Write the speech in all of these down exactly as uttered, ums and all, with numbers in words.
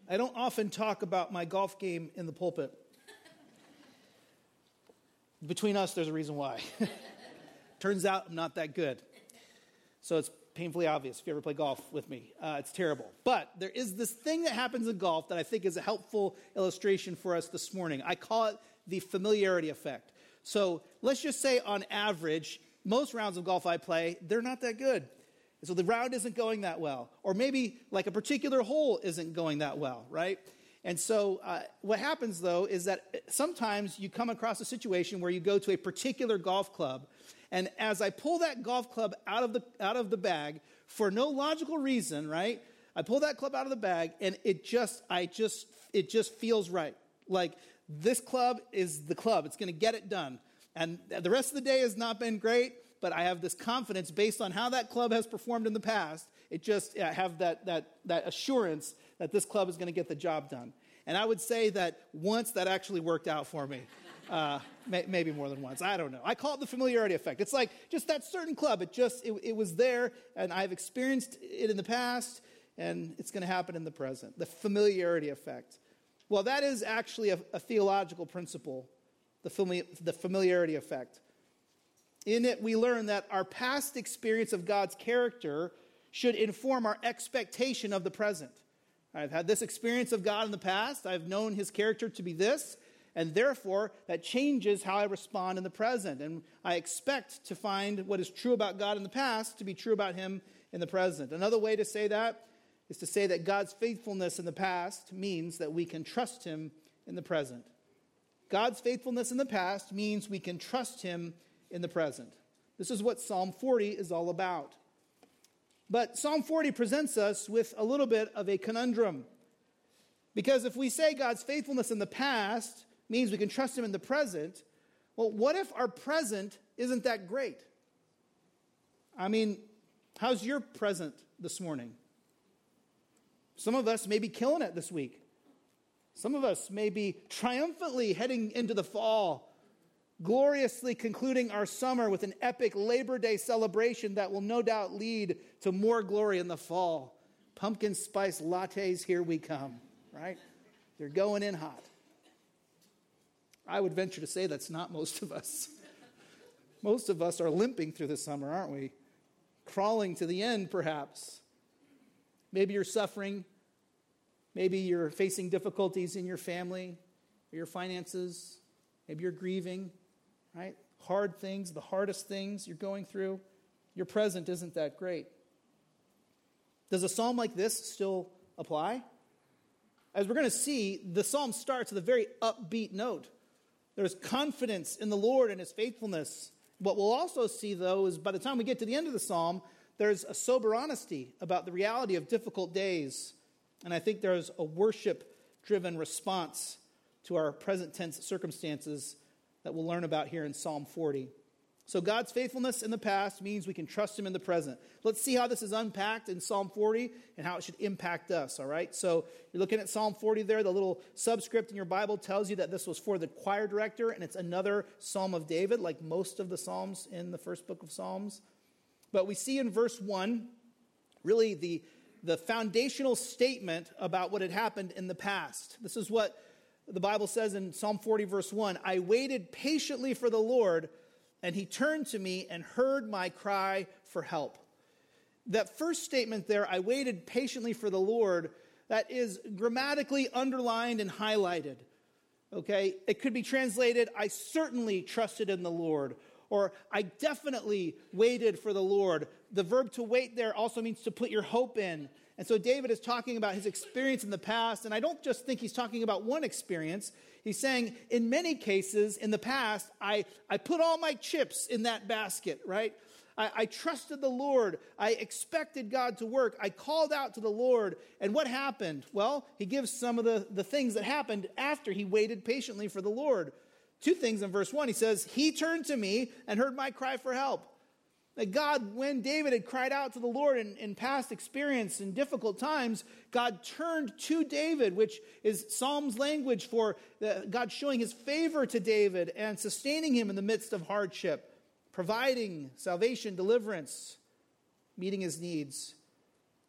I don't often talk about my golf game in the pulpit. Between us, there's a reason why. Turns out I'm not that good. So it's painfully obvious if you ever play golf with me. Uh, it's terrible. But there is this thing that happens in golf that I think is a helpful illustration for us this morning. I call it the familiarity effect. So let's just say on average, most rounds of golf I play, they're not that good. So the round isn't going that well. Or maybe like a particular hole isn't going that well, right? And so uh, what happens, though, is that sometimes you come across a situation where you go to a particular golf club, and as I pull that golf club out of the out of the bag, for no logical reason, right, I pull that club out of the bag, and it just, I just, it just feels right. Like, this club is the club. It's going to get it done. And the rest of the day has not been great, but I have this confidence based on how that club has performed in the past. It just, I have that that that assurance that this club is going to get the job done. And I would say that once that actually worked out for me. Uh, may, maybe more than once. I don't know. I call it the familiarity effect. It's like just that certain club. It just, it, it was there, and I've experienced it in the past, and it's going to happen in the present. The familiarity effect. Well, that is actually a, a theological principle, the, fami- the familiarity effect. In it, we learn that our past experience of God's character should inform our expectation of the present. I've had this experience of God in the past. I've known his character to be this, and therefore that changes how I respond in the present. And I expect to find what is true about God in the past to be true about him in the present. Another way to say that is to say that God's faithfulness in the past means that we can trust him in the present. God's faithfulness in the past means we can trust him in the present. This is what Psalm forty is all about. But Psalm forty presents us with a little bit of a conundrum. Because if we say God's faithfulness in the past means we can trust him in the present, well, what if our present isn't that great? I mean, how's your present this morning? Some of us may be killing it this week. Some of us may be triumphantly heading into the fall, gloriously concluding our summer with an epic Labor Day celebration that will no doubt lead to more glory in the fall. Pumpkin spice lattes, here we come, right? They're going in hot. I would venture to say that's not most of us. Most of us are limping through the summer, aren't we? Crawling to the end, perhaps. Maybe you're suffering. Maybe you're facing difficulties in your family or your finances. Maybe you're grieving. Right? Hard things, the hardest things you're going through. Your present isn't that great. Does a psalm like this still apply? As we're going to see, the psalm starts with a very upbeat note. There's confidence in the Lord and his faithfulness. What we'll also see, though, is by the time we get to the end of the psalm, there's a sober honesty about the reality of difficult days. And I think there's a worship-driven response to our present tense circumstances that we'll learn about here in Psalm forty. So God's faithfulness in the past means we can trust him in the present. Let's see how this is unpacked in Psalm forty and how it should impact us, all right? So you're looking at Psalm forty there. The little subscript in your Bible tells you that this was for the choir director, and it's another Psalm of David, like most of the Psalms in the first book of Psalms. But we see in verse one, really the, the foundational statement about what had happened in the past. This is what the Bible says in Psalm forty, verse one, I waited patiently for the Lord, and he turned to me and heard my cry for help. That first statement there, I waited patiently for the Lord, that is grammatically underlined and highlighted. Okay? It could be translated, I certainly trusted in the Lord, or I definitely waited for the Lord. The verb to wait there also means to put your hope in. And so David is talking about his experience in the past, and I don't just think he's talking about one experience. He's saying, in many cases in the past, I, I put all my chips in that basket, right? I, I trusted the Lord. I expected God to work. I called out to the Lord. And what happened? Well, he gives some of the, the things that happened after he waited patiently for the Lord. Two things in verse one. He says, he turned to me and heard my cry for help. That God, when David had cried out to the Lord in, in past experience in difficult times, God turned to David, which is Psalm's language for the, God showing his favor to David and sustaining him in the midst of hardship, providing salvation, deliverance, meeting his needs.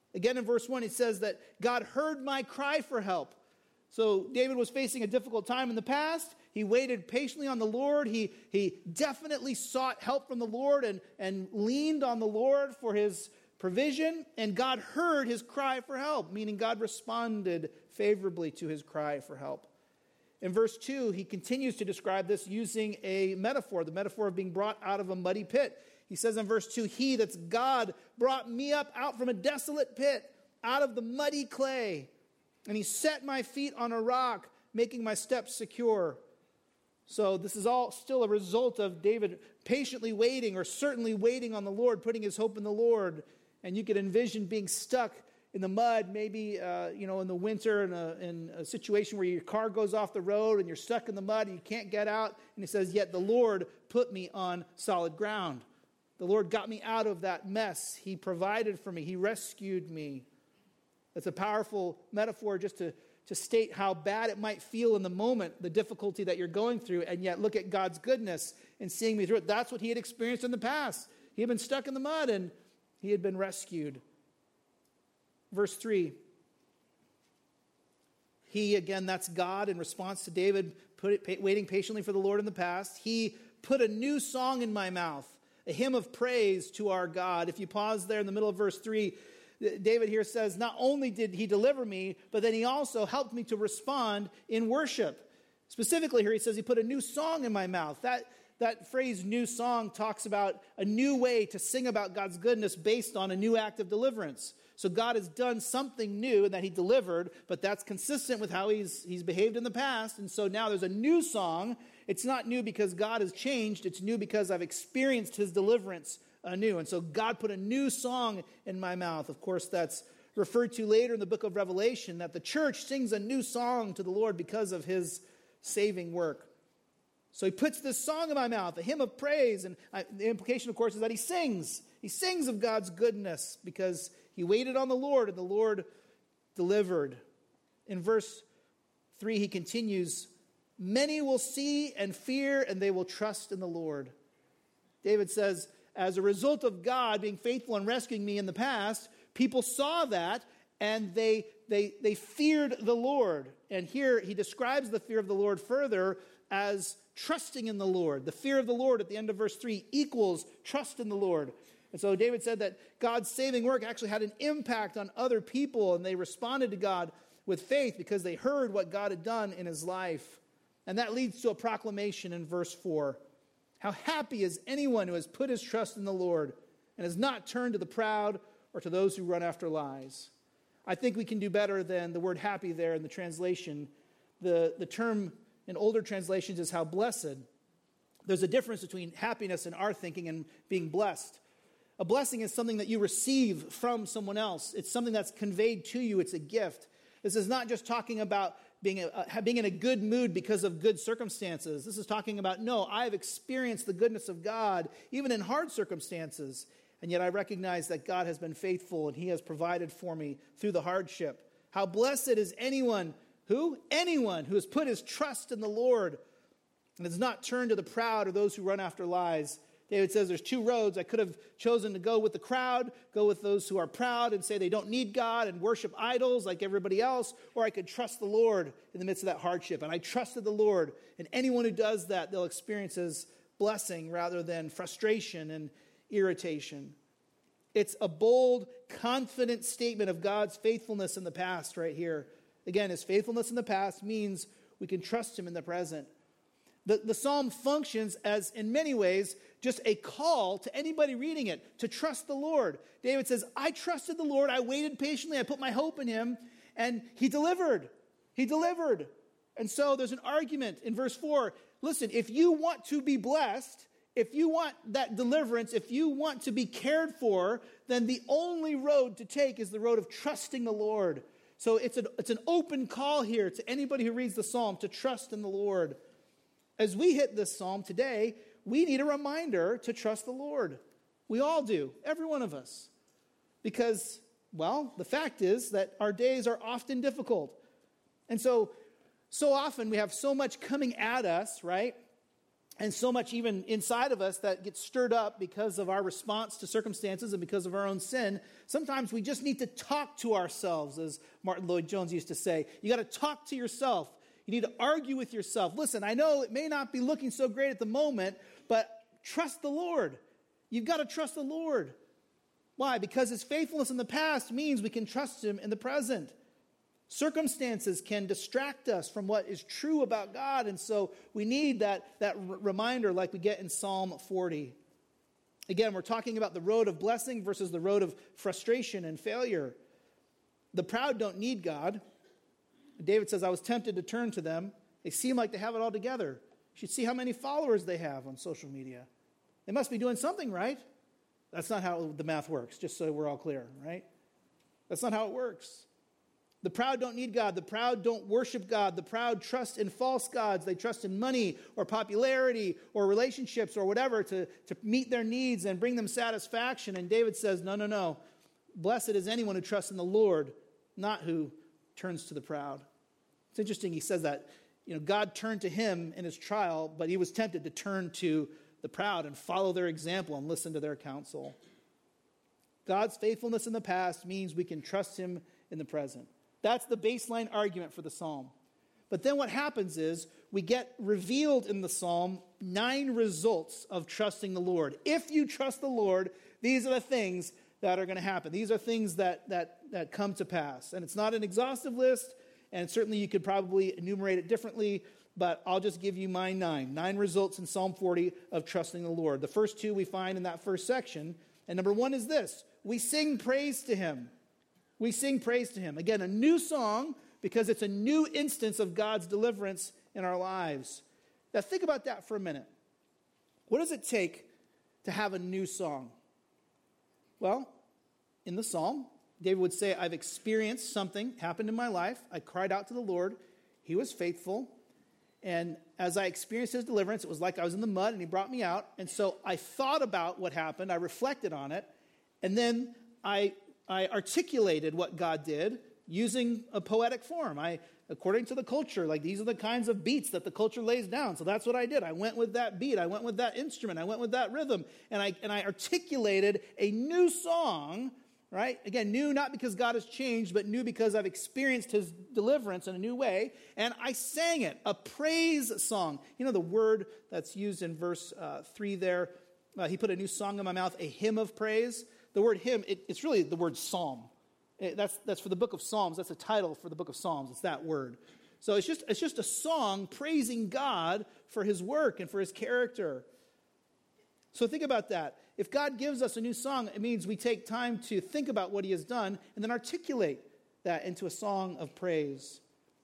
Again, in verse one, it says that God heard my cry for help. So David was facing a difficult time in the past. He waited patiently on the Lord. He, he definitely sought help from the Lord and, and leaned on the Lord for his provision. And God heard his cry for help, meaning God responded favorably to his cry for help. In verse two, he continues to describe this using a metaphor, the metaphor of being brought out of a muddy pit. He says in verse two, he, that's God, brought me up out from a desolate pit, out of the muddy clay. And he set my feet on a rock, making my steps secure. So this is all still a result of David patiently waiting, or certainly waiting on the Lord, putting his hope in the Lord. And you could envision being stuck in the mud, maybe uh, you know, in the winter, in a, in a situation where your car goes off the road and you're stuck in the mud and you can't get out. And he says, yet the Lord put me on solid ground. The Lord got me out of that mess. He provided for me. He rescued me. That's a powerful metaphor just to, to state how bad it might feel in the moment, the difficulty that you're going through, and yet look at God's goodness in seeing me through it. That's what he had experienced in the past. He had been stuck in the mud and he had been rescued. Verse three. He, again, that's God in response to David put it, waiting patiently for the Lord in the past. He put a new song in my mouth, a hymn of praise to our God. If you pause there in the middle of verse three, David here says, not only did he deliver me, but then he also helped me to respond in worship. Specifically here, he says he put a new song in my mouth. That, that phrase, new song, talks about a new way to sing about God's goodness based on a new act of deliverance. So God has done something new and that he delivered, but that's consistent with how he's, he's behaved in the past. And so now there's a new song. It's not new because God has changed. It's new because I've experienced his deliverance anew. And so God put a new song in my mouth. Of course, that's referred to later in the book of Revelation, that the church sings a new song to the Lord because of his saving work. So he puts this song in my mouth, a hymn of praise. And I, the implication, of course, is that he sings. He sings of God's goodness because he waited on the Lord and the Lord delivered. In verse three, he continues, many will see and fear and they will trust in the Lord. David says, as a result of God being faithful and rescuing me in the past, people saw that and they, they, they feared the Lord. And here he describes the fear of the Lord further as trusting in the Lord. The fear of the Lord at the end of verse three equals trust in the Lord. And so David said that God's saving work actually had an impact on other people, and they responded to God with faith because they heard what God had done in his life. And that leads to a proclamation in verse four. How happy is anyone who has put his trust in the Lord and has not turned to the proud or to those who run after lies. I think we can do better than the word happy there in the translation. The, the term in older translations is how blessed. There's a difference between happiness in our thinking and being blessed. A blessing is something that you receive from someone else. It's something that's conveyed to you. It's a gift. This is not just talking about being, a, being in a good mood because of good circumstances. This is talking about, no, I've experienced the goodness of God, even in hard circumstances. And yet I recognize that God has been faithful and he has provided for me through the hardship. How blessed is anyone, who? Anyone who has put his trust in the Lord and has not turned to the proud or those who run after lies. David says there's two roads. I could have chosen to go with the crowd, go with those who are proud and say they don't need God and worship idols like everybody else, or I could trust the Lord in the midst of that hardship. And I trusted the Lord, and anyone who does that, they'll experience his blessing rather than frustration and irritation. It's a bold, confident statement of God's faithfulness in the past right here. Again, his faithfulness in the past means we can trust him in the present. The, the psalm functions as, in many ways, just a call to anybody reading it to trust the Lord. David says, I trusted the Lord. I waited patiently. I put my hope in him, and he delivered. He delivered. And so there's an argument in verse four. Listen, if you want to be blessed, if you want that deliverance, if you want to be cared for, then the only road to take is the road of trusting the Lord. So it's, a, it's an open call here to anybody who reads the psalm to trust in the Lord. As we hit this psalm today, we need a reminder to trust the Lord. We all do, every one of us. Because, well, the fact is that our days are often difficult. And so, so often we have so much coming at us, right? And so much even inside of us that gets stirred up because of our response to circumstances and because of our own sin. Sometimes we just need to talk to ourselves, as Martin Lloyd-Jones used to say. You got to talk to yourself. You need to argue with yourself. Listen, I know it may not be looking so great at the moment, but trust the Lord. You've got to trust the Lord. Why? Because his faithfulness in the past means we can trust him in the present. Circumstances can distract us from what is true about God, and so we need that, that r- reminder like we get in Psalm forty. Again, we're talking about the road of blessing versus the road of frustration and failure. The proud don't need God. David says, I was tempted to turn to them. They seem like they have it all together. You should see how many followers they have on social media. They must be doing something right. That's not how the math works, just so we're all clear, right? That's not how it works. The proud don't need God. The proud don't worship God. The proud trust in false gods. They trust in money or popularity or relationships or whatever to, to meet their needs and bring them satisfaction. And David says, no, no, no. Blessed is anyone who trusts in the Lord, not who turns to the proud. It's interesting he says that. You know, God turned to him in his trial, but he was tempted to turn to the proud and follow their example and listen to their counsel. God's faithfulness in the past means we can trust him in the present. That's the baseline argument for the psalm. But then what happens is we get revealed in the psalm nine results of trusting the Lord. If you trust the Lord, these are the things that are going to happen. These are things that, that, that come to pass. And it's not an exhaustive list, and certainly you could probably enumerate it differently, but I'll just give you my nine. Nine results in Psalm forty of trusting the Lord. The first two we find in that first section. And number one is this: we sing praise to him. We sing praise to him. Again, a new song because it's a new instance of God's deliverance in our lives. Now think about that for a minute. What does it take to have a new song? Well, in the psalm, David would say, I've experienced something happened in my life. I cried out to the Lord. He was faithful. And as I experienced his deliverance, it was like I was in the mud and he brought me out. And so I thought about what happened. I reflected on it. And then I I articulated what God did using a poetic form. I, according to the culture, like these are the kinds of beats that the culture lays down. So that's what I did. I went with that beat. I went with that instrument. I went with that rhythm. And I, and I articulated a new song, right? Again, new not because God has changed, but new because I've experienced his deliverance in a new way. And I sang it, a praise song. You know the word that's used in verse uh, three there? Uh, he put a new song in my mouth, a hymn of praise. The word hymn, it, it's really the word psalm. It, that's, that's for the book of Psalms. That's a title for the book of Psalms. It's that word. So it's just, it's just a song praising God for his work and for his character. So think about that. If God gives us a new song, it means we take time to think about what he has done and then articulate that into a song of praise.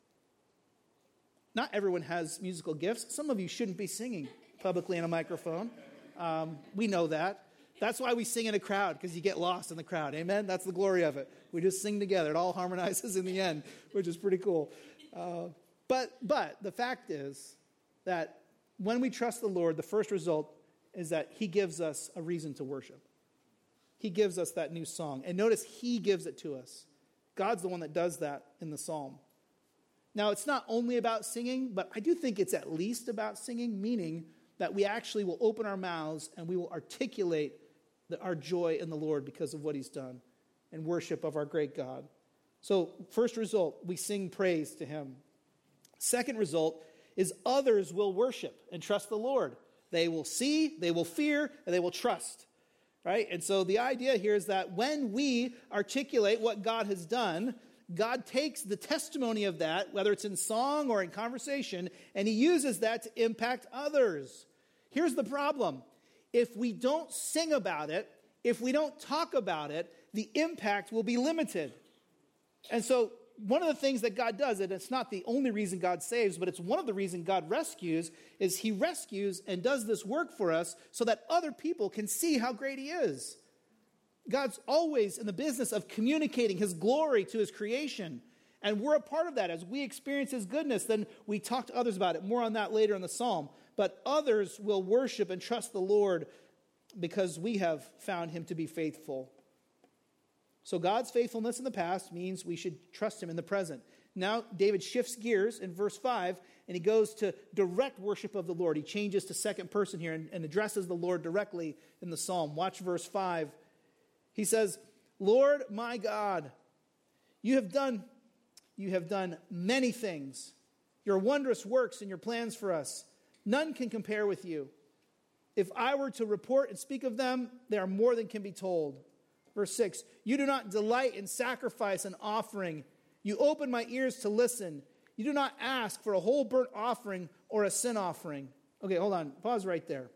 Not everyone has musical gifts. Some of you shouldn't be singing publicly in a microphone. Um, we know that. That's why we sing in a crowd, because you get lost in the crowd. Amen? That's the glory of it. We just sing together. It all harmonizes in the end, which is pretty cool. Uh, but but the fact is that when we trust the Lord, the first result is that he gives us a reason to worship. He gives us that new song. And notice he gives it to us. God's the one that does that in the psalm. Now, it's not only about singing, but I do think it's at least about singing, meaning that we actually will open our mouths and we will articulate the, our joy in the Lord because of what he's done and worship of our great God. So, first result, we sing praise to him. Second result is others will worship and trust the Lord. They will see, they will fear, and they will trust. Right? And so the idea here is that when we articulate what God has done, God takes the testimony of that, whether it's in song or in conversation, and he uses that to impact others. Here's the problem. If we don't sing about it, if we don't talk about it, the impact will be limited. And so one of the things that God does, and it's not the only reason God saves, but it's one of the reasons God rescues, is he rescues and does this work for us so that other people can see how great he is. God's always in the business of communicating his glory to his creation. And we're a part of that. As we experience his goodness, then we talk to others about it. More on that later in the psalm. But others will worship and trust the Lord because we have found him to be faithful. So God's faithfulness in the past means we should trust him in the present. Now David shifts gears in verse five, and he goes to direct worship of the Lord. He changes to second person here and, and addresses the Lord directly in the psalm. Watch verse five. He says, Lord my God, you have done, you have done many things. Your wondrous works and your plans for us, none can compare with you. If I were to report and speak of them, they are more than can be told. Verse six, you do not delight in sacrifice and offering. You open my ears to listen. You do not ask for a whole burnt offering or a sin offering. Okay, hold on. Pause right there.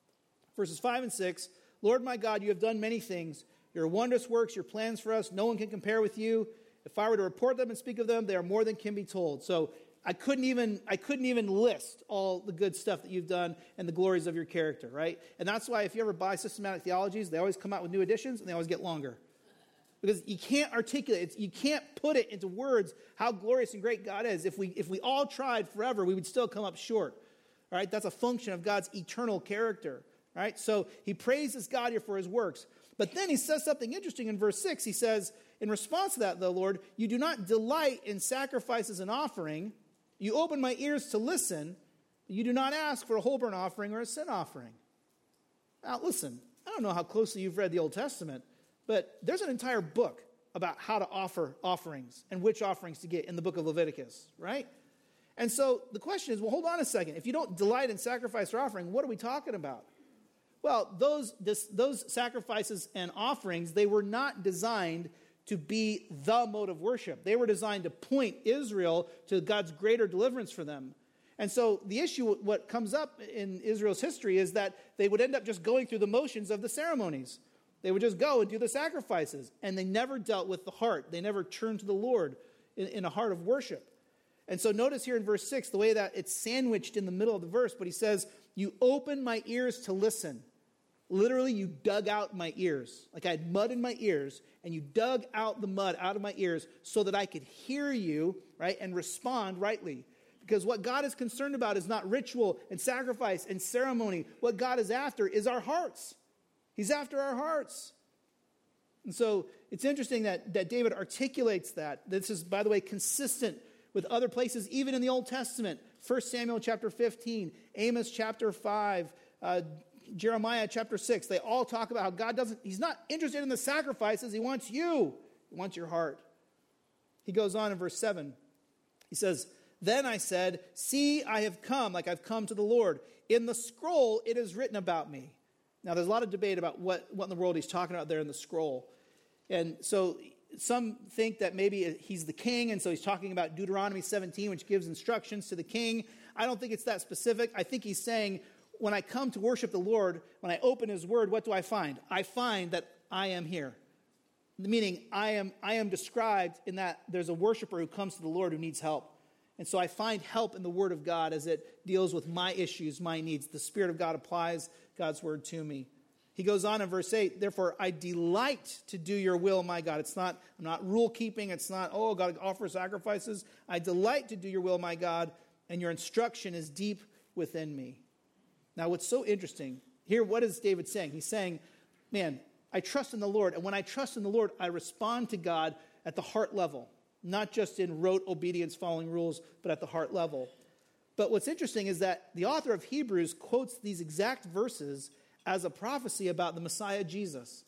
Verses five and six, Lord my God, you have done many things. Your wondrous works, your plans for us, no one can compare with you. If I were to report them and speak of them, they are more than can be told. So I couldn't even I couldn't even list all the good stuff that you've done and the glories of your character, right? And that's why if you ever buy systematic theologies, they always come out with new editions and they always get longer. Because you can't articulate it, you can't put it into words how glorious and great God is. If we if we all tried forever, we would still come up short. All right? That's a function of God's eternal character. All right? So he praises God here for his works. But then he says something interesting in verse six. He says, in response to that, though, Lord, you do not delight in sacrifices and offering. You open my ears to listen. You do not ask for a whole burnt offering or a sin offering. Now, listen, I don't know how closely you've read the Old Testament, but there's an entire book about how to offer offerings and which offerings to get in the book of Leviticus, right? And so the question is, well, hold on a second. If you don't delight in sacrifice or offering, what are we talking about? Well, those, this, those sacrifices and offerings, they were not designed to be the mode of worship. They were designed to point Israel to God's greater deliverance for them. And so the issue, what comes up in Israel's history is that they would end up just going through the motions of the ceremonies. They would just go and do the sacrifices, and they never dealt with the heart. They never turned to the Lord in, in a heart of worship. And so notice here in verse six, the way that it's sandwiched in the middle of the verse, but he says, you open my ears to listen. Literally, you dug out my ears. Like I had mud in my ears, and you dug out the mud out of my ears so that I could hear you, right, and respond rightly. Because what God is concerned about is not ritual and sacrifice and ceremony. What God is after is our hearts. He's after our hearts. And so it's interesting that, that David articulates that. This is, by the way, consistent with other places, even in the Old Testament. First Samuel chapter fifteen, Amos chapter five, uh, Jeremiah chapter six, they all talk about how God doesn't, he's not interested in the sacrifices. He wants you. He wants your heart. He goes on in verse seven. He says, then I said, see, I have come, like I've come to the Lord. In the scroll, it is written about me. Now, there's a lot of debate about what, what in the world he's talking about there in the scroll. And so some think that maybe he's the king, and so he's talking about Deuteronomy seventeen, which gives instructions to the king. I don't think it's that specific. I think he's saying, when I come to worship the Lord, when I open his word, what do I find? I find that I am here. Meaning, I am, I am described in that there's a worshiper who comes to the Lord who needs help. And so I find help in the word of God as it deals with my issues, my needs. The Spirit of God applies God's word to me. He goes on in verse eight, therefore I delight to do your will, my God. It's not, I'm not rule keeping. It's not, oh, God, offer sacrifices. I delight to do your will, my God, and your instruction is deep within me. Now, what's so interesting, here, what is David saying? He's saying, man, I trust in the Lord, and when I trust in the Lord, I respond to God at the heart level, not just in rote obedience following rules, but at the heart level. But what's interesting is that the author of Hebrews quotes these exact verses as a prophecy about the Messiah Jesus.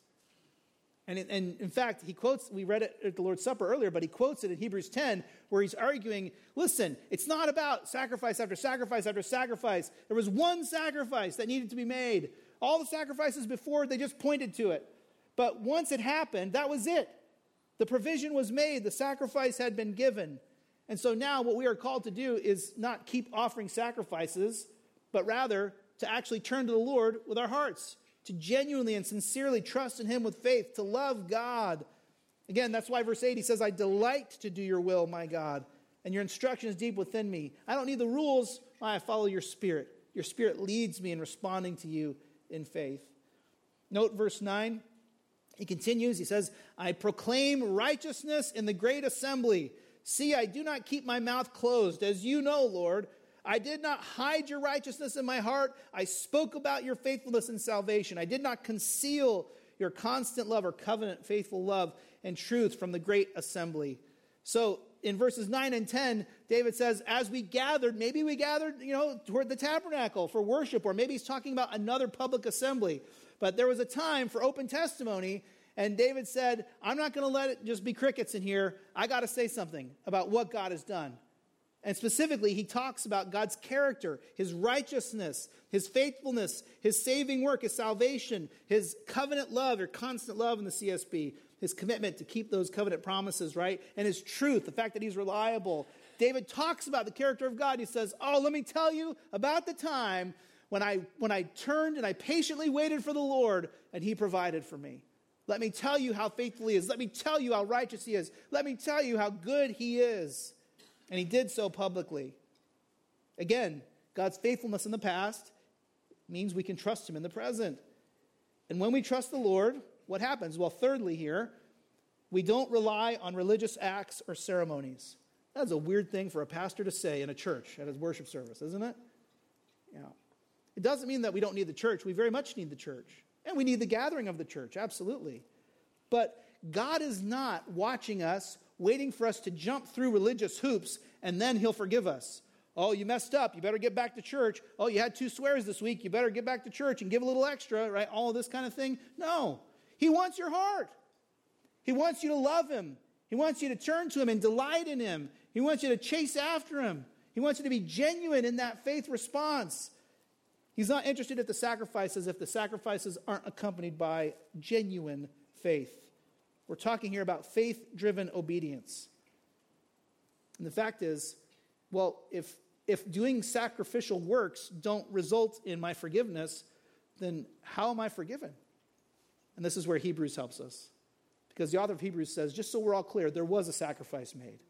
And, in, and in fact, he quotes, we read it at the Lord's Supper earlier, but he quotes it in Hebrews ten, where he's arguing, listen, it's not about sacrifice after sacrifice after sacrifice. There was one sacrifice that needed to be made. All the sacrifices before, they just pointed to it. But once it happened, that was it. The provision was made. The sacrifice had been given. And so now what we are called to do is not keep offering sacrifices, but rather to actually turn to the Lord with our hearts, to genuinely and sincerely trust in him with faith, to love God. Again, that's why verse eight, he says, I delight to do your will, my God, and your instruction is deep within me. I don't need the rules. I follow your Spirit. Your Spirit leads me in responding to you in faith. Note verse nine. He continues, he says, I proclaim righteousness in the great assembly. See, I do not keep my mouth closed. As you know, Lord, I did not hide your righteousness in my heart. I spoke about your faithfulness and salvation. I did not conceal your constant love or covenant faithful love and truth from the great assembly. So in verses nine and ten, David says, as we gathered, maybe we gathered, you know, toward the tabernacle for worship, or maybe he's talking about another public assembly. But there was a time for open testimony, and David said, I'm not going to let it just be crickets in here. I got to say something about what God has done. And specifically, he talks about God's character, his righteousness, his faithfulness, his saving work, his salvation, his covenant love, or constant love in the C S B, his commitment to keep those covenant promises, right? And his truth, the fact that he's reliable. David talks about the character of God. He says, oh, let me tell you about the time when I, when I turned and I patiently waited for the Lord and he provided for me. Let me tell you how faithful he is. Let me tell you how righteous he is. Let me tell you how good he is. And he did so publicly. Again, God's faithfulness in the past means we can trust him in the present. And when we trust the Lord, what happens? Well, thirdly here, we don't rely on religious acts or ceremonies. That's a weird thing for a pastor to say in a church at his worship service, isn't it? Yeah. It doesn't mean that we don't need the church. We very much need the church. And we need the gathering of the church, absolutely. But God is not watching us, waiting for us to jump through religious hoops, and then he'll forgive us. Oh, you messed up. You better get back to church. Oh, you had two swears this week. You better get back to church and give a little extra, right? All of this kind of thing. No. He wants your heart. He wants you to love him. He wants you to turn to him and delight in him. He wants you to chase after him. He wants you to be genuine in that faith response. He's not interested in the sacrifices if the sacrifices aren't accompanied by genuine faith. We're talking here about faith-driven obedience. And the fact is, well, if if doing sacrificial works don't result in my forgiveness, then how am I forgiven? And this is where Hebrews helps us. Because the author of Hebrews says, just so we're all clear, there was a sacrifice made.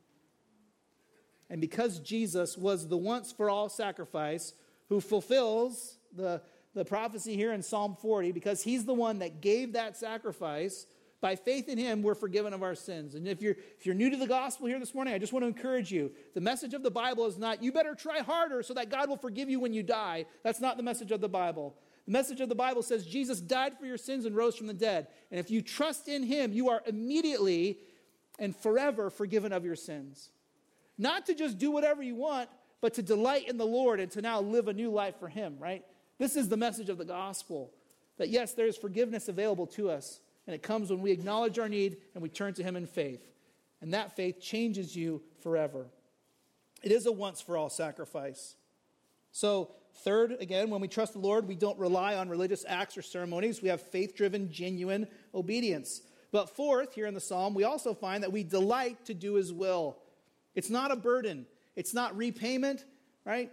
And because Jesus was the once-for-all sacrifice who fulfills the, the prophecy here in Psalm forty, because he's the one that gave that sacrifice, by faith in him, we're forgiven of our sins. And if you're if you're new to the gospel here this morning, I just want to encourage you. The message of the Bible is not, you better try harder so that God will forgive you when you die. That's not the message of the Bible. The message of the Bible says Jesus died for your sins and rose from the dead. And if you trust in him, you are immediately and forever forgiven of your sins. Not to just do whatever you want, but to delight in the Lord and to now live a new life for him, right? This is the message of the gospel. That yes, there is forgiveness available to us. And it comes when we acknowledge our need and we turn to him in faith. And that faith changes you forever. It is a once-for-all sacrifice. So, third, again, when we trust the Lord, we don't rely on religious acts or ceremonies. We have faith-driven, genuine obedience. But fourth, here in the psalm, we also find that we delight to do his will. It's not a burden. It's not repayment, right?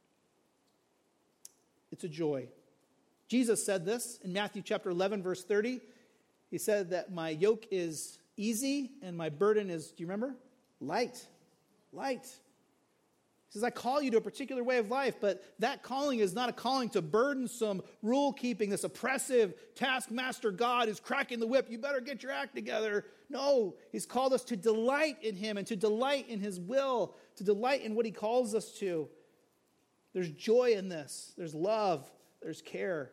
It's a joy. Jesus said this in Matthew chapter eleven, verse thirty. He said that my yoke is easy and my burden is, do you remember? Light. Light. He says, I call you to a particular way of life, but that calling is not a calling to burdensome rule-keeping, this oppressive taskmaster God who's cracking the whip. You better get your act together. No, he's called us to delight in him and to delight in his will, to delight in what he calls us to. There's joy in this. There's love. There's care.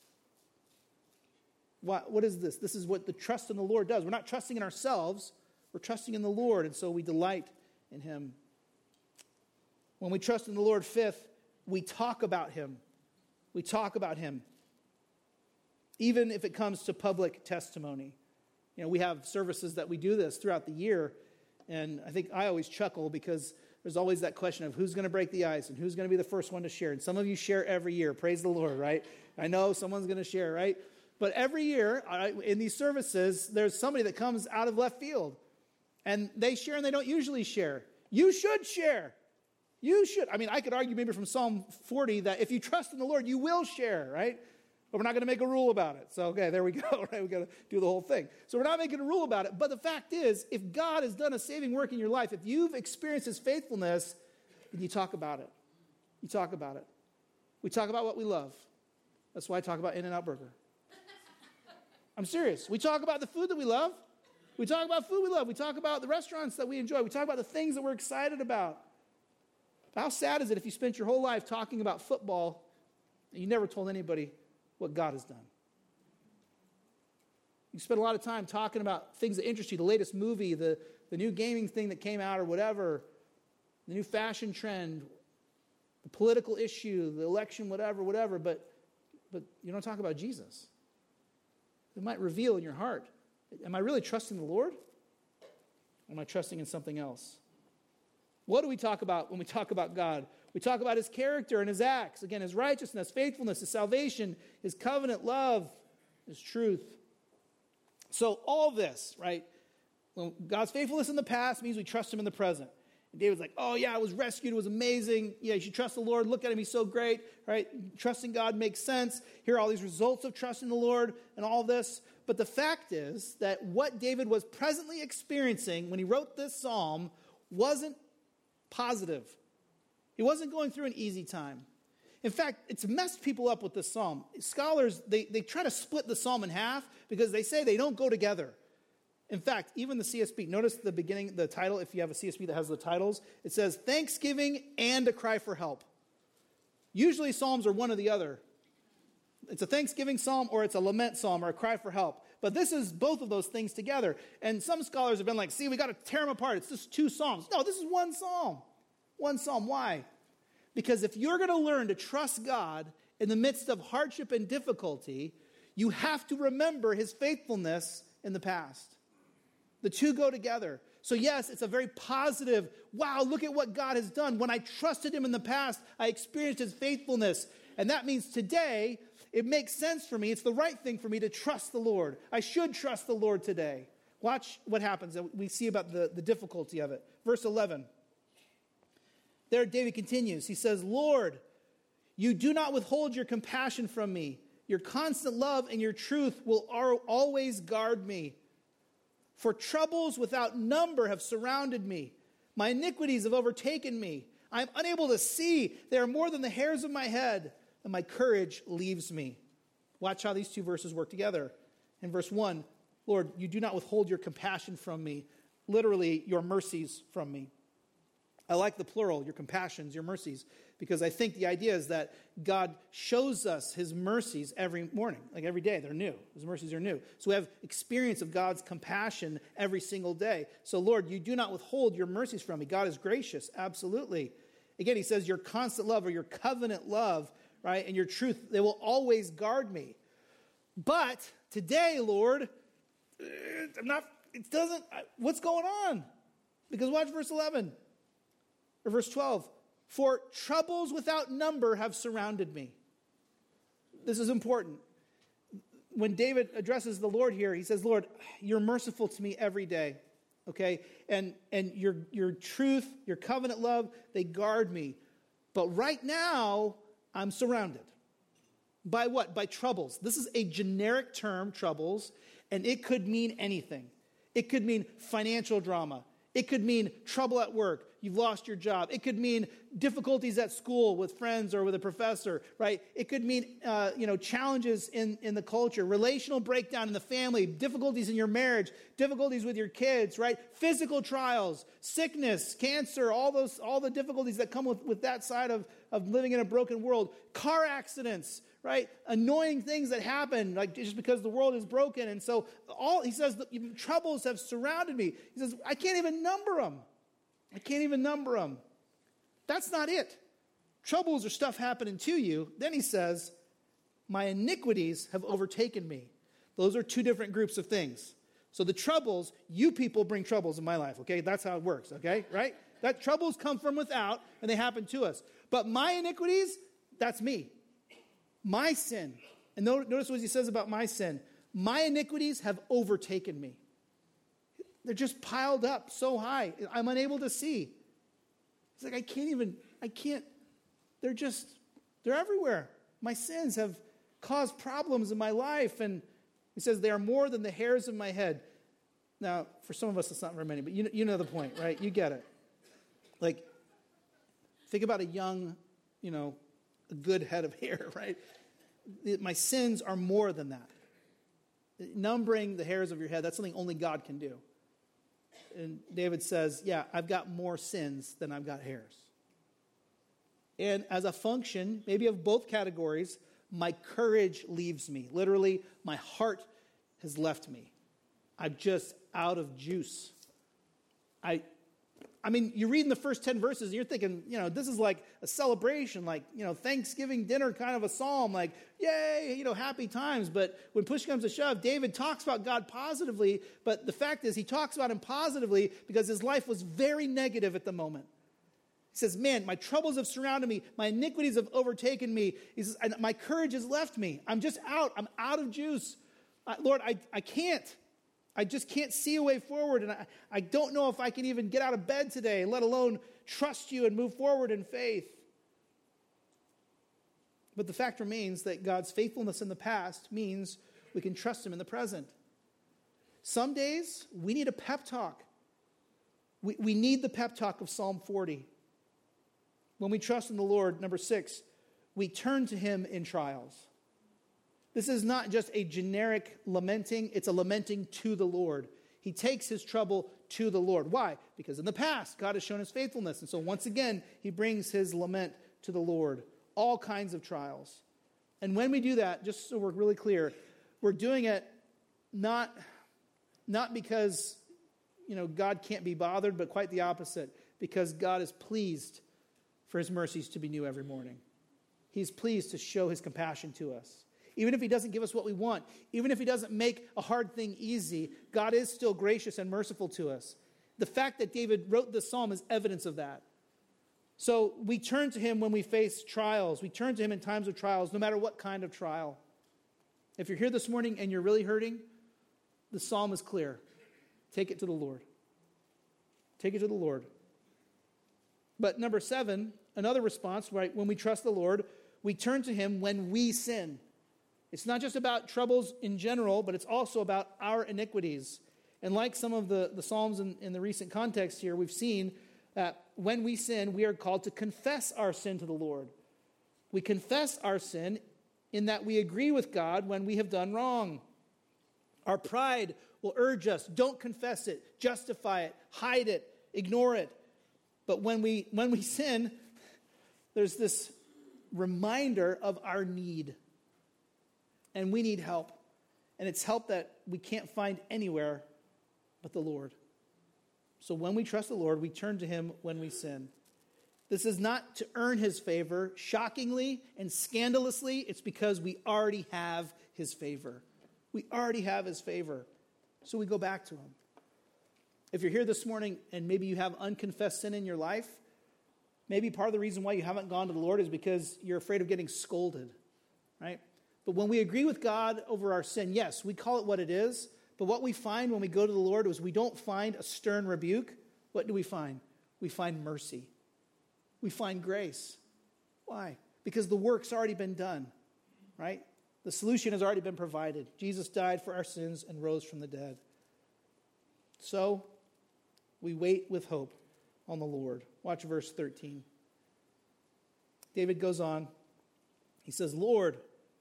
What, what is this? This is what the trust in the Lord does. We're not trusting in ourselves. We're trusting in the Lord, and so we delight in him. When we trust in the Lord, fifth, we talk about him. We talk about him. Even if it comes to public testimony. You know, we have services that we do this throughout the year, and I think I always chuckle because there's always that question of who's going to break the ice and who's going to be the first one to share. And some of you share every year. Praise the Lord, right? I know someone's going to share, right? But every year in these services, there's somebody that comes out of left field. And they share and they don't usually share. You should share. You should. I mean, I could argue maybe from Psalm forty that if you trust in the Lord, you will share, right? But we're not going to make a rule about it. So, okay, there we go, right? We've got to do the whole thing. So we're not making a rule about it. But the fact is, if God has done a saving work in your life, if you've experienced his faithfulness, then you talk about it. You talk about it. We talk about what we love. That's why I talk about In-N-Out Burger. I'm serious. We talk about the food that we love. We talk about food we love. We talk about the restaurants that we enjoy. We talk about the things that we're excited about. How sad is it if you spent your whole life talking about football and you never told anybody what God has done? You spend a lot of time talking about things that interest you, the latest movie, the, the new gaming thing that came out or whatever, the new fashion trend, the political issue, the election, whatever, whatever, but but you don't talk about Jesus. It might reveal in your heart, am I really trusting the Lord? Or am I trusting in something else? What do we talk about when we talk about God? We talk about his character and his acts. Again, his righteousness, faithfulness, his salvation, his covenant love, his truth. So all this, right? When God's faithfulness in the past means we trust him in the present. And David's like, oh yeah, I was rescued. It was amazing. Yeah, you should trust the Lord. Look at him. He's so great, right? Trusting God makes sense. Here are all these results of trusting the Lord and all this. But the fact is that what David was presently experiencing when he wrote this psalm wasn't positive. He wasn't going through an easy time. In fact, it's messed people up with this psalm. Scholars, they, they try to split the psalm in half because they say they don't go together. In fact, even the C S B, notice the beginning, the title, if you have a C S B that has the titles, it says Thanksgiving and a Cry for Help. Usually psalms are one or the other. It's a Thanksgiving psalm or it's a lament psalm or a cry for help. But this is both of those things together. And some scholars have been like, see, we got to tear them apart. It's just two psalms. No, this is one psalm. One psalm. Why? Because if you're going to learn to trust God in the midst of hardship and difficulty, you have to remember his faithfulness in the past. The two go together. So yes, it's a very positive, wow, look at what God has done. When I trusted him in the past, I experienced his faithfulness. And that means today, it makes sense for me. It's the right thing for me to trust the Lord. I should trust the Lord today. Watch what happens. We see about the, the difficulty of it. Verse eleven. There David continues. He says, Lord, you do not withhold your compassion from me. Your constant love and your truth will always guard me. For troubles without number have surrounded me. My iniquities have overtaken me. I am unable to see. They are more than the hairs of my head, and my courage leaves me. Watch how these two verses work together. In verse one, Lord, you do not withhold your compassion from me. Literally, your mercies from me. I like the plural, your compassions, your mercies, because I think the idea is that God shows us his mercies every morning, like every day. They're new. His mercies are new. So we have experience of God's compassion every single day. So Lord, you do not withhold your mercies from me. God is gracious, absolutely. Again, he says your constant love or your covenant love, right, and your truth, they will always guard me. But today, Lord, I'm not, it doesn't, what's going on? Because watch verse eleven. Or verse twelve, for troubles without number have surrounded me. This is important. When David addresses the Lord here, he says, Lord, you're merciful to me every day, okay? And, and your, your truth, your covenant love, they guard me. But right now, I'm surrounded. By what? By troubles. This is a generic term, troubles, and it could mean anything. It could mean financial drama. It could mean trouble at work. You've lost your job. It could mean difficulties at school with friends or with a professor, right? It could mean, uh, you know, challenges in, in the culture, relational breakdown in the family, difficulties in your marriage, difficulties with your kids, right? Physical trials, sickness, cancer, all those, all the difficulties that come with, with that side of, of living in a broken world. Car accidents, right? Annoying things that happen, like just because the world is broken. And so all, he says, the troubles have surrounded me. He says, I can't even number them. I can't even number them. That's not it. Troubles are stuff happening to you. Then he says, my iniquities have overtaken me. Those are two different groups of things. So the troubles, you people bring troubles in my life, okay? That's how it works, okay? Right? That troubles come from without, and they happen to us. But my iniquities, that's me. My sin. And notice what he says about my sin. My iniquities have overtaken me. They're just piled up so high. I'm unable to see. It's like, I can't even, I can't, they're just, they're everywhere. My sins have caused problems in my life. And he says, they are more than the hairs of my head. Now, for some of us, it's not very many, but you, you know the point, right? You get it. Like, think about a young, you know, a good head of hair, right? My sins are more than that. Numbering the hairs of your head, that's something only God can do. And David says, yeah, I've got more sins than I've got hairs. And as a function, maybe of both categories, my courage leaves me. Literally, my heart has left me. I'm just out of juice. I, I mean, you're reading the first ten verses, and you're thinking, you know, this is like a celebration, like, you know, Thanksgiving dinner kind of a psalm, like, yay, you know, happy times. But when push comes to shove, David talks about God positively, but the fact is he talks about him positively because his life was very negative at the moment. He says, man, my troubles have surrounded me. My iniquities have overtaken me. He says, my courage has left me. I'm just out. I'm out of juice. I, Lord, I, I can't. I just can't see a way forward. And I, I don't know if I can even get out of bed today, let alone trust you and move forward in faith. But the fact remains that God's faithfulness in the past means we can trust him in the present. Some days we need a pep talk. We, we need the pep talk of Psalm forty. When we trust in the Lord, number six, we turn to him in trials. This is not just a generic lamenting, it's a lamenting to the Lord. He takes his trouble to the Lord. Why? Because in the past, God has shown his faithfulness. And so once again, he brings his lament to the Lord. All kinds of trials. And when we do that, just so we're really clear, we're doing it not, not because, you know, God can't be bothered, but quite the opposite. Because God is pleased for his mercies to be new every morning. He's pleased to show his compassion to us. Even if he doesn't give us what we want, even if he doesn't make a hard thing easy, God is still gracious and merciful to us. The fact that David wrote this psalm is evidence of that. So we turn to him when we face trials. We turn to him in times of trials, no matter what kind of trial. If you're here this morning and you're really hurting, the psalm is clear. Take it to the Lord. Take it to the Lord. But number seven, another response, right? When we trust the Lord, we turn to him when we sin. It's not just about troubles in general, but it's also about our iniquities. And like some of the, the Psalms in, in the recent context here, we've seen that when we sin, we are called to confess our sin to the Lord. We confess our sin in that we agree with God when we have done wrong. Our pride will urge us, don't confess it, justify it, hide it, ignore it. But when we when we sin, there's this reminder of our need. And we need help. And it's help that we can't find anywhere but the Lord. So when we trust the Lord, we turn to him when we sin. This is not to earn his favor. Shockingly and scandalously, it's because we already have his favor. We already have his favor. So we go back to him. If you're here this morning and maybe you have unconfessed sin in your life, maybe part of the reason why you haven't gone to the Lord is because you're afraid of getting scolded, right? But when we agree with God over our sin, yes, we call it what it is. But what we find when we go to the Lord is we don't find a stern rebuke. What do we find? We find mercy. We find grace. Why? Because the work's already been done, right? The solution has already been provided. Jesus died for our sins and rose from the dead. So we wait with hope on the Lord. Watch verse thirteen. David goes on. He says, Lord,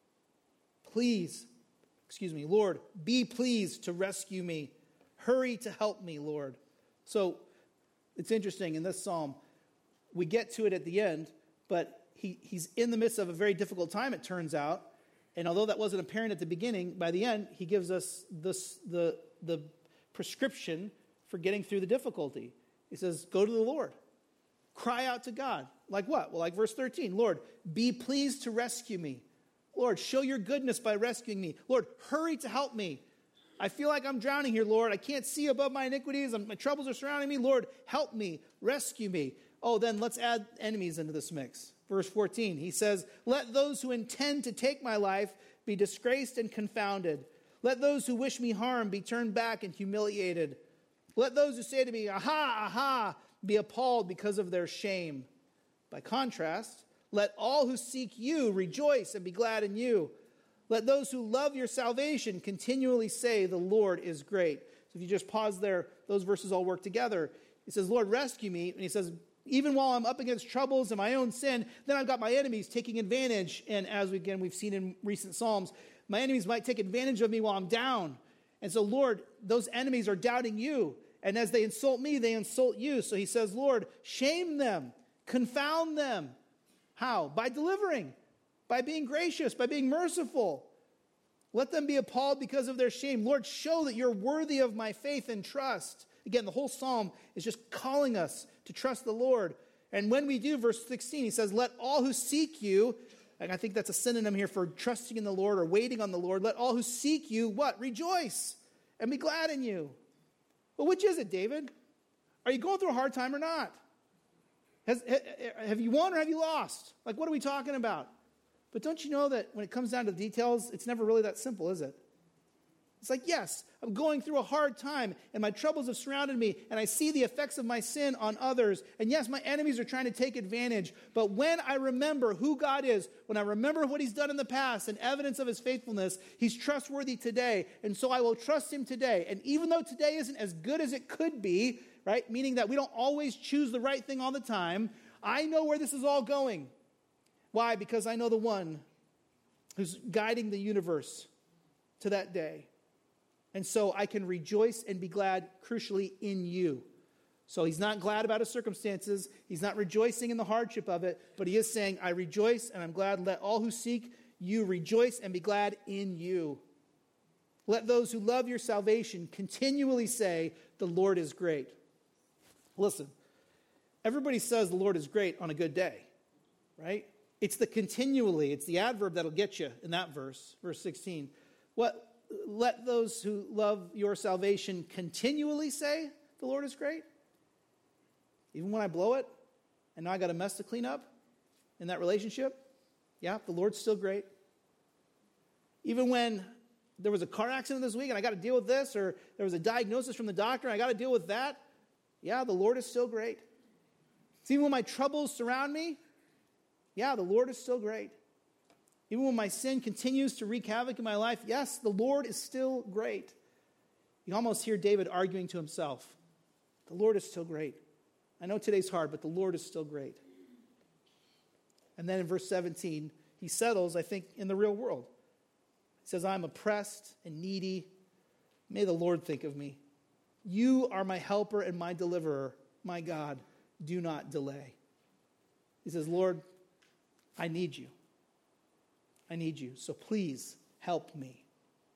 please, excuse me, Lord, be pleased to rescue me. Hurry to help me, Lord. So it's interesting in this psalm, we get to it at the end, but he, he's in the midst of a very difficult time, it turns out. And although that wasn't apparent at the beginning, by the end, he gives us this, the, the prescription for getting through the difficulty. He says, go to the Lord. Cry out to God. Like what? Well, like verse thirteen, Lord, be pleased to rescue me. Lord, show your goodness by rescuing me. Lord, hurry to help me. I feel like I'm drowning here, Lord. I can't see above my iniquities. My troubles are surrounding me. Lord, help me. Rescue me. Oh, then let's add enemies into this mix. Verse fourteen, he says, let those who intend to take my life be disgraced and confounded. Let those who wish me harm be turned back and humiliated. Let those who say to me, aha, aha, be appalled because of their shame. By contrast, let all who seek you rejoice and be glad in you. Let those who love your salvation continually say, the Lord is great. So if you just pause there, those verses all work together. He says, Lord, rescue me. And he says, even while I'm up against troubles and my own sin, then I've got my enemies taking advantage. And as we, again, we've seen in recent Psalms, my enemies might take advantage of me while I'm down. And so, Lord, those enemies are doubting you. And as they insult me, they insult you. So he says, Lord, shame them, confound them. How? By delivering, by being gracious, by being merciful. Let them be appalled because of their shame. Lord, show that you're worthy of my faith and trust. Again, the whole psalm is just calling us to trust the Lord. And when we do, verse sixteen, he says, let all who seek you, and I think that's a synonym here for trusting in the Lord or waiting on the Lord, let all who seek you, what? Rejoice and be glad in you. Well, which is it, David? Are you going through a hard time or not? Has, have you won or have you lost? Like, what are we talking about? But don't you know that when it comes down to the details, it's never really that simple, is it? It's like, yes, I'm going through a hard time, and my troubles have surrounded me, and I see the effects of my sin on others. And yes, my enemies are trying to take advantage. But when I remember who God is, when I remember what he's done in the past and evidence of his faithfulness, he's trustworthy today. And so I will trust him today. And even though today isn't as good as it could be, right, meaning that we don't always choose the right thing all the time, I know where this is all going. Why? Because I know the one who's guiding the universe to that day. And so I can rejoice and be glad, crucially, in you. So he's not glad about his circumstances. He's not rejoicing in the hardship of it. But he is saying, I rejoice and I'm glad. Let all who seek you rejoice and be glad in you. Let those who love your salvation continually say, the Lord is great. Listen, everybody says the Lord is great on a good day, right? It's the continually, it's the adverb that'll get you in that verse, verse sixteen. What? Let those who love your salvation continually say the Lord is great. Even when I blow it and now I got a mess to clean up in that relationship, yeah, the Lord's still great. Even when there was a car accident this week and I got to deal with this, or there was a diagnosis from the doctor and I got to deal with that, yeah, the Lord is still great. So even when my troubles surround me, yeah, the Lord is still great. Even when my sin continues to wreak havoc in my life, yes, the Lord is still great. You almost hear David arguing to himself. The Lord is still great. I know today's hard, but the Lord is still great. And then in verse seventeen, he settles, I think, in the real world. He says, I'm oppressed and needy. May the Lord think of me. You are my helper and my deliverer. My God, do not delay. He says, Lord, I need you. I need you, so please help me.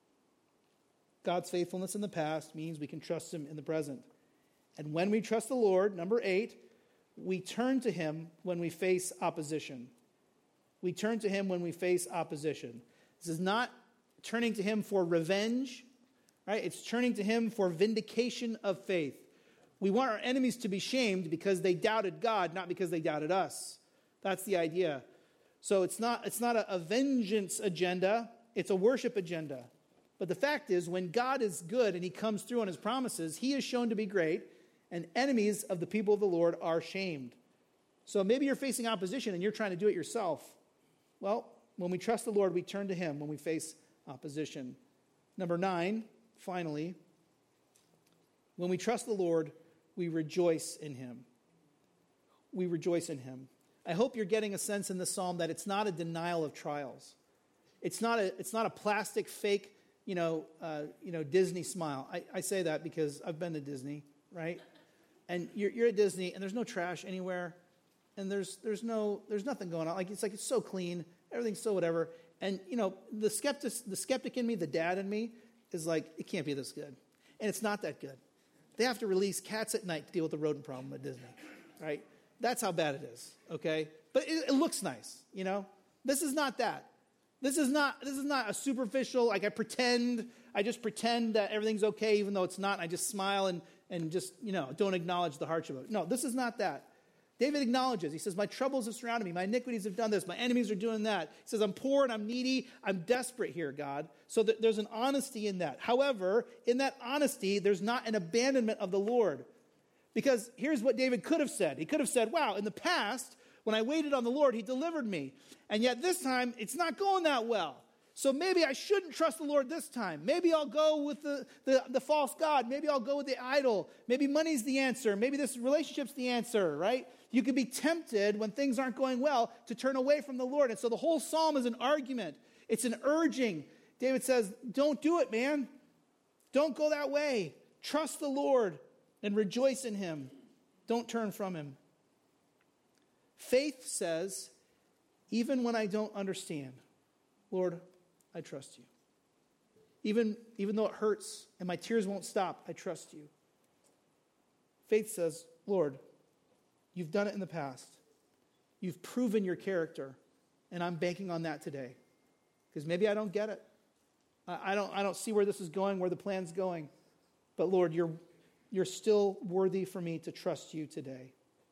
God's faithfulness in the past means we can trust him in the present. And when we trust the Lord, number eight, we turn to him when we face opposition. We turn to him when we face opposition. This is not turning to him for revenge, right? It's turning to him for vindication of faith. We want our enemies to be shamed because they doubted God, not because they doubted us. That's the idea. So it's not, it's not a, a vengeance agenda, it's a worship agenda. But the fact is, when God is good and he comes through on his promises, he is shown to be great, and enemies of the people of the Lord are shamed. So maybe you're facing opposition and you're trying to do it yourself. Well, when we trust the Lord, we turn to him when we face opposition. Number nine, finally, when we trust the Lord, we rejoice in him. We rejoice in him. I hope you're getting a sense in this psalm that it's not a denial of trials. It's not a, it's not a plastic, fake, you know, uh, you know, Disney smile. I, I say that because I've been to Disney, right? And you're, you're at Disney, and there's no trash anywhere, and there's there's no there's nothing going on. Like it's like it's so clean, everything's so whatever. And you know, the skeptic, the skeptic in me, the dad in me, is like, it can't be this good, and it's not that good. They have to release cats at night to deal with the rodent problem at Disney, right? That's how bad it is, okay? But it, it looks nice, you know? This is not that. This is not this is not a superficial, like I pretend, I just pretend that everything's okay even though it's not, and I just smile and, and just, you know, don't acknowledge the hardship of it. No, this is not that. David acknowledges. He says, my troubles have surrounded me. My iniquities have done this. My enemies are doing that. He says, I'm poor and I'm needy. I'm desperate here, God. So th- there's an honesty in that. However, in that honesty, there's not an abandonment of the Lord. Because here's what David could have said. He could have said, wow, in the past, when I waited on the Lord, he delivered me. And yet this time, it's not going that well. So maybe I shouldn't trust the Lord this time. Maybe I'll go with the, the, the false god. Maybe I'll go with the idol. Maybe money's the answer. Maybe this relationship's the answer, right? You can be tempted when things aren't going well to turn away from the Lord. And so the whole psalm is an argument. It's an urging. David says, don't do it, man. Don't go that way. Trust the Lord and rejoice in him. Don't turn from him. Faith says, even when I don't understand, Lord, I trust you. Even, even though it hurts and my tears won't stop, I trust you. Faith says, Lord, you've done it in the past. You've proven your character, and I'm banking on that today. Because maybe I don't get it. I, I don't I don't see where this is going, where the plan's going. But Lord, you're, you're still worthy for me to trust you today.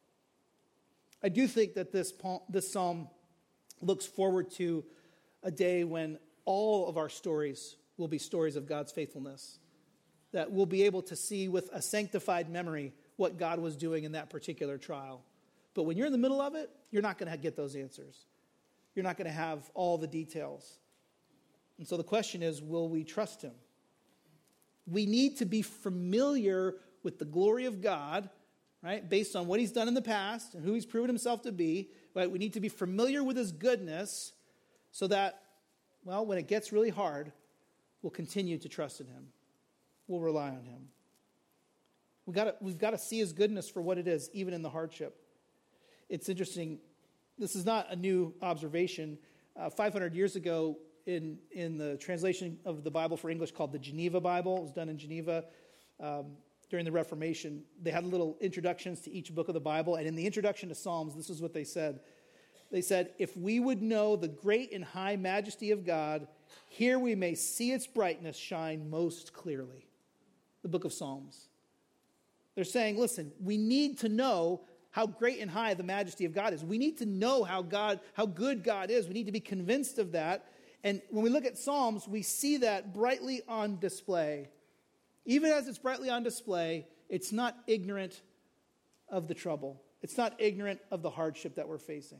I do think that this, this psalm looks forward to a day when all of our stories will be stories of God's faithfulness. That we'll be able to see with a sanctified memory what God was doing in that particular trial. But when you're in the middle of it, you're not going to get those answers. You're not going to have all the details. And so the question is, will we trust him? We need to be familiar with the glory of God, right, based on what he's done in the past and who he's proven himself to be. Right? We need to be familiar with his goodness so that, well, when it gets really hard, we'll continue to trust in him. We'll rely on him. We got to, we've got to see his goodness for what it is, even in the hardship. It's interesting. This is not a new observation. Uh, five hundred years ago, in, in the translation of the Bible for English called the Geneva Bible, it was done in Geneva um, during the Reformation, they had little introductions to each book of the Bible. And in the introduction to Psalms, this is what they said. They said, if we would know the great and high majesty of God, here we may see its brightness shine most clearly. The book of Psalms. They're saying, listen, we need to know how great and high the majesty of God is. We need to know how God, how good God is. We need to be convinced of that. And when we look at Psalms, we see that brightly on display. Even as it's brightly on display, it's not ignorant of the trouble. It's not ignorant of the hardship that we're facing.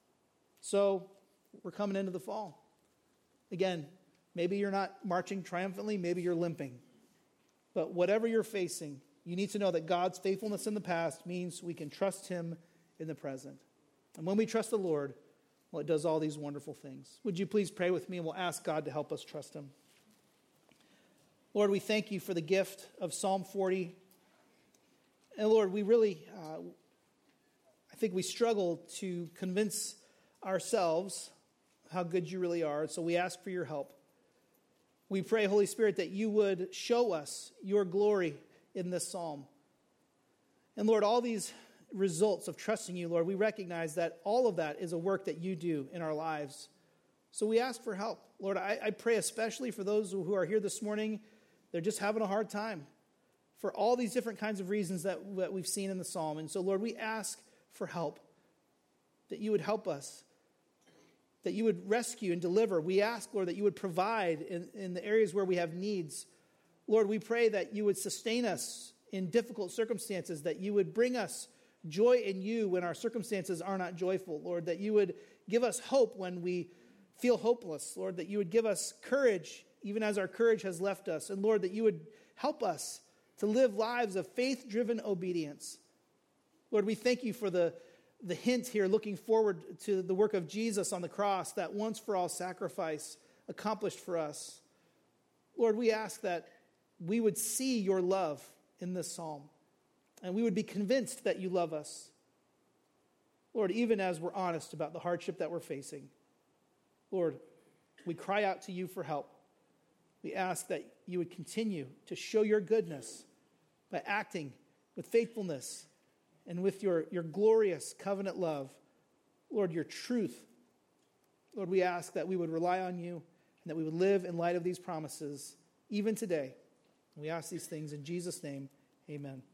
So we're coming into the fall. Again, maybe you're not marching triumphantly, maybe you're limping. But whatever you're facing, you need to know that God's faithfulness in the past means we can trust him in the present. And when we trust the Lord, well, it does all these wonderful things. Would you please pray with me, and we'll ask God to help us trust him. Lord, we thank you for the gift of Psalm forty. And Lord, we really, uh, I think we struggle to convince ourselves how good you really are. So we ask for your help. We pray, Holy Spirit, that you would show us your glory in this psalm. And Lord, all these results of trusting you, Lord, we recognize that all of that is a work that you do in our lives. So we ask for help. Lord, I, I pray especially for those who are here this morning, they're just having a hard time for all these different kinds of reasons that, that we've seen in the psalm. And so, Lord, we ask for help, that you would help us, that you would rescue and deliver. We ask, Lord, that you would provide in, in the areas where we have needs. Lord, we pray that you would sustain us in difficult circumstances, that you would bring us joy in you when our circumstances are not joyful. Lord, that you would give us hope when we feel hopeless. Lord, that you would give us courage even as our courage has left us. And Lord, that you would help us to live lives of faith-driven obedience. Lord, we thank you for the, the hint here, looking forward to the work of Jesus on the cross, that once for all sacrifice accomplished for us. Lord, we ask that we would see your love in this psalm, and we would be convinced that you love us. Lord, even as we're honest about the hardship that we're facing, Lord, we cry out to you for help. We ask that you would continue to show your goodness by acting with faithfulness and with your, your glorious covenant love. Lord, your truth. Lord, we ask that we would rely on you and that we would live in light of these promises even today. We ask these things in Jesus' name. Amen.